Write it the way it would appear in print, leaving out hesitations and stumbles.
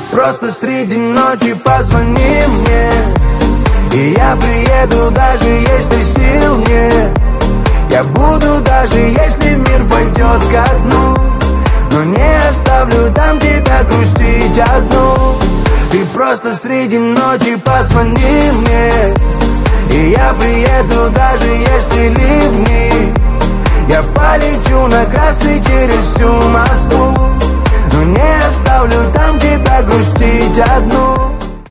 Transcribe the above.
Просто среди ночи позвони мне, и я приеду, даже если сил нет. Я буду, даже если мир пойдет ко дну, но не оставлю там тебя грустить одну. Ты просто среди ночи позвони мне, и я приеду, даже если ливни. Я полечу на красный через всю Москву, но не оставлю там тебя грустить одну.